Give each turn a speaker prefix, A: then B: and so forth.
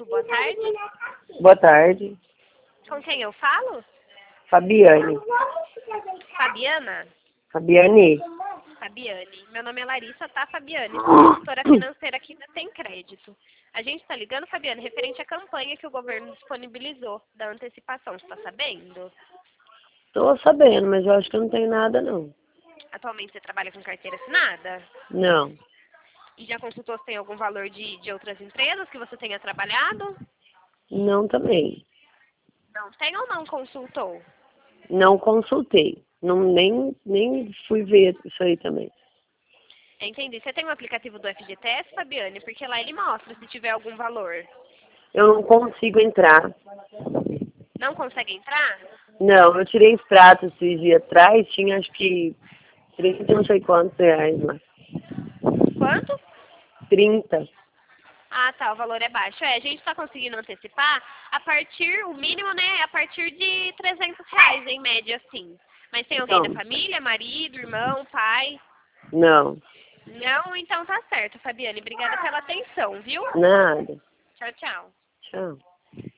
A: Crédito, boa tarde.
B: Boa tarde.
A: Com quem eu falo?
B: Fabiane.
A: Fabiana?
B: Fabiane.
A: Fabiane. Meu nome é Larissa, tá, Fabiane? Sou consultora financeira aqui da Tem Crédito. A gente tá ligando, Fabiane, referente à campanha que o governo disponibilizou da antecipação. Você tá sabendo?
B: Tô sabendo, mas eu acho que eu não tenho nada, não.
A: Atualmente você trabalha com carteira assinada?
B: Não.
A: E já consultou se tem algum valor de outras empresas que você tenha trabalhado?
B: Não também.
A: Não tem ou não consultou?
B: Não consultei. Não, nem fui ver isso aí também.
A: Entendi. Você tem um aplicativo do FGTS, Fabiane? Porque lá ele mostra se tiver algum valor.
B: Eu não consigo entrar.
A: Não consegue entrar?
B: Não, eu tirei extrato esses dias atrás, tinha acho que 30 não sei quantos reais lá.
A: Quanto?
B: 30.
A: Ah, tá, o valor é baixo. É, a gente está conseguindo antecipar o mínimo, né, a partir de R$ 300, em média, sim. Mas tem alguém da
B: Não.
A: família, marido, irmão, pai?
B: Não.
A: Não? Então tá certo, Fabiane. Obrigada pela atenção, viu?
B: Nada.
A: Tchau, tchau.
B: Tchau.